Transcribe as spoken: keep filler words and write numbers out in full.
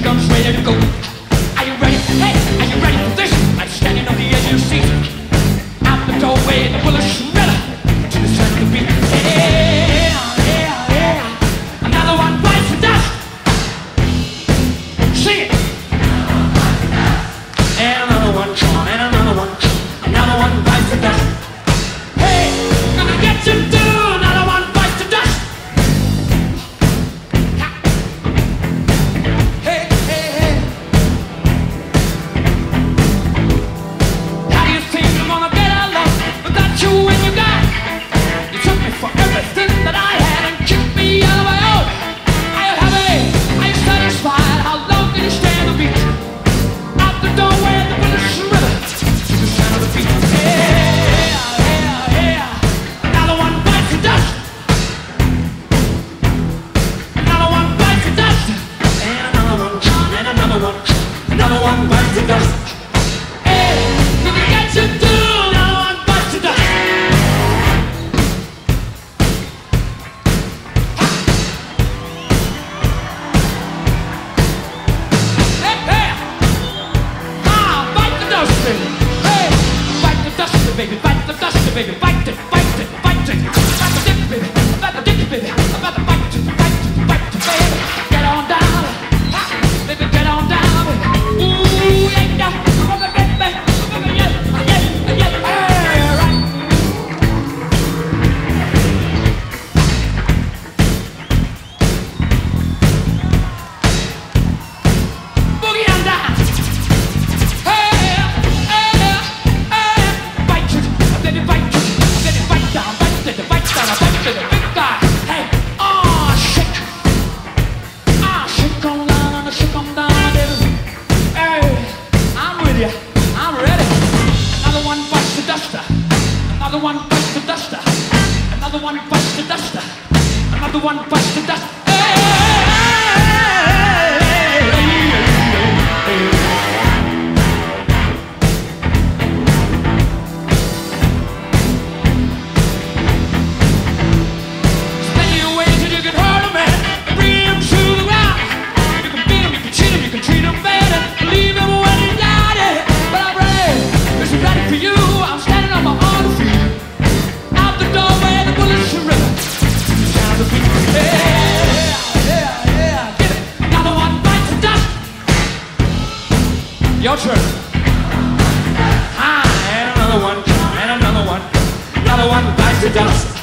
guns ready to go. Are you ready? Hey, are you ready for this? I'm standing on the edge of your seat. Out the doorway, the bullets shredder to the sound of the beat. Yeah, yeah, yeah. Another one bites the dust. Sing it. And another one, and another one, another one bites the dust. Hey, gonna get you too. Another one bites the dust. Hey, hey, hey. How do you think I'm gonna get along without you when you got? You took me for everything that I had and kicked me out of my own. Are you happy? Are you satisfied? How long can you stand the beat? Out the doorway, the bullets river to the sound of the beat. Yeah, yeah, yeah. Another one bites the dust. Another one bites the dust. And another one, and another one, another one bites the dust. Hey, gonna get you too. Another one bites the dust. Hey, hey. Ah, bite the dust, baby. Hey, bite the dust, baby. Bite the dust, baby. Bite it, bite it, bite it. About the dick, baby. About the dick, baby. About the bite it, bite it, bite it, baby. Get on down, ha, baby. Get on down, baby. Ooh, yeah, yeah, baby, baby, baby, yeah, yeah, yeah, hey, right. Boogie on down. Hey, hey, hey, bite it, baby, bite it, baby, bite down, bite it, bite down, bite it, big guy. Hey, oh, shake, ah, shake on down, shake on down, baby. Hey, I'm with you, I'm ready. Another one bites the duster, another one bites the duster, another one bites the duster, another one bites the dust. Hey, hey, hey, hey, hey. Spend your ways and you can hurt a man, bring him to the ground. You can beat him, you can cheat him, you can treat him bad, and leave him when he's died. But I'm ready, this is ready for you. I'm standing on my own feet. Out the doorway, the bullets are river. Sound of the beat. Yeah, yeah, yeah. Get it. Another one bites the dust. Your turn. Ah, and another one, and another one, another one bites the dust.